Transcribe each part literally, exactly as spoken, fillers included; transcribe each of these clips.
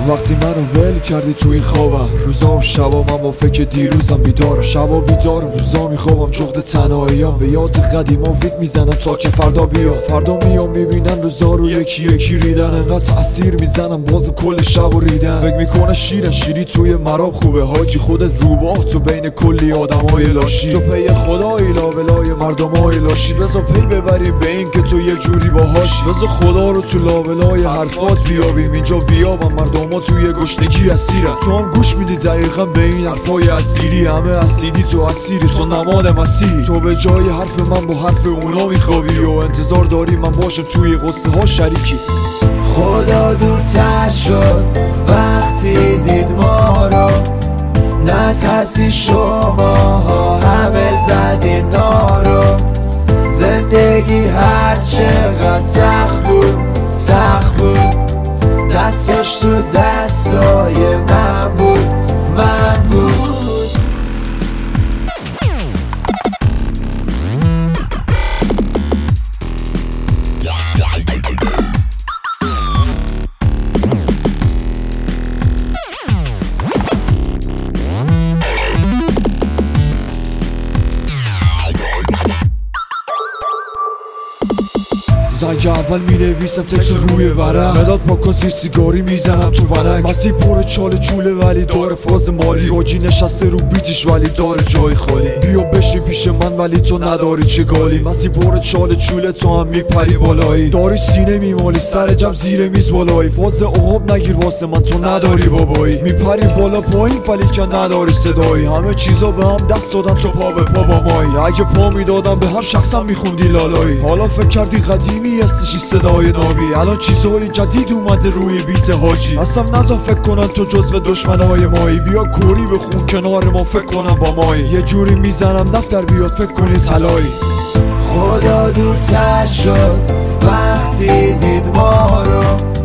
وقتی منو ول کردی تو این خوابم، روزا و شبا من با فکر دیروزم بیدارم، شبا بیدارم روزا میخوابم جغد تنهاییام، به یاد قدیما ویت میزنم تا که فردا بیا. فردا میام میبینن روزا رو یکی یکی ریدن، انقدر تاثیر میزنم بازم کل شب و ریدن. فکر میکنه شیرن شیری توی مراب خوبه، حاجی خودت روباه تو بین کلی آدمای لاشی، تو پی خدایی لابلای مردمای لاشی. بذار پی ببریم به این که تو یه جوری باهاشی، بذار خدا رو تو لابلای حرفات بیابیم، اینجا بیابم مردما توی گشنگی اسیرن. تو هم گوش میدی دقیقا به این حرفای اسیری، همه اسیدی تو اسیری، تو نماد مسیحی. تو به جای حرف من با حرف اونا میخوابی و انتظار داری من باشم توی قصه ها شریکی. خدا دورتر شد وقتی دید ما رو، نترسی شما همه زدین نارو. زندگی هر چقدر سخت بود سخت بود، دستاش تو دستای من بود من بود. زنگ اول می نویسم تکس روی ورق، مداد پاکا سیگاری میزنم تو ونک. مسیح پر چال چوله ولی داره فاز مالی، حاجی نشسته رو بیتش ولی داره جای خالی. بیا بشی پیش من ولی تو نداری چه گالی، مسیح پر چال چوله تو هم میپری بالایی، داری سینه میمالی سر جمع زیر میز بالایی. فاز عقاب نگیر واسه من تو نداری بابایی، میپری بالا پایین ولی که نداری صدایی. همه چیزا به هم دست دادن تو پا به پا با مایی، اگه پا میدادم به هر شخصم میخوندی لالایی. حالا فکر کردی قدیمی هستشی صدای نابی، الان چیزهای جدید اومده روی بیت حاجی. اصلا نزا فکر کنن تو جزو دشمنای مایی، بیا کوری بخون کنار ما فکر کنم با مایی. یه جوری میزنم دفتر بیاد فکر کنی طلایی. خدا دورتر شد وقتی دید ما رو،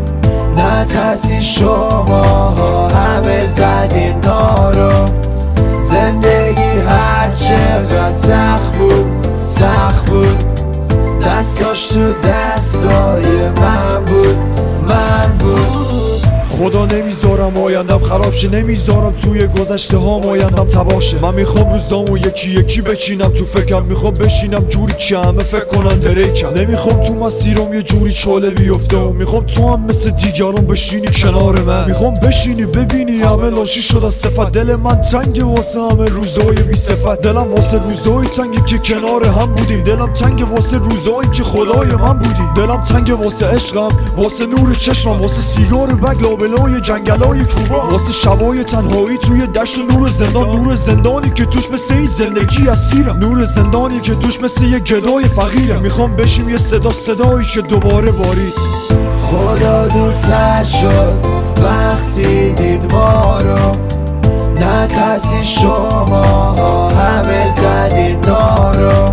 نترسی شما همه زدین نارو. زندگی هر چقدر سخت بود سخت بود، دستاش تو دستای من بود من بود. خدا نمیذارم آیندم خراب شه، نمیذارم توی گذشته ها آیندم تباه شه. من میخوام روزامو یکی یکی بچینم تو فکرم، میخوام بشینم جوری که همه فکر کنن دریکم. نمیخوام تو مسیرم یه جوری چاله بیفته و میخوام تو هم مثل دیگران بشینی کنار من. میخوام بشینی ببینی همه لاشی شد از صفت، دل من تنگ واسه همه روزای بی صفت. دلم واسه روزای تنگی که کنار هم بودیم، دلم تنگ واسه روزایی که خدای من بودی. دلم تنگ واسه عشقم، واسه نور چشمم، واسه سیگار بگ لابلای جنگلای کوبا، واسه شبای تنهایی توی دشت و نور زندان. نور زندانی که توش مثل این زندگی اسیرم، نور زندانی که توش مثل یه گدای فقیرم. میخوام بشیم یه صدا صدایی که دوباره بارید. خدا دورتر شد وقتی دید ما رو، نترسی شما همه زدین نارو.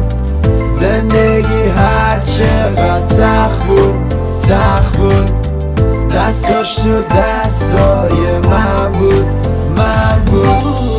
زندگی هر چقدر سخت بود سخت بود، دستاش تو دستای من بود من بود.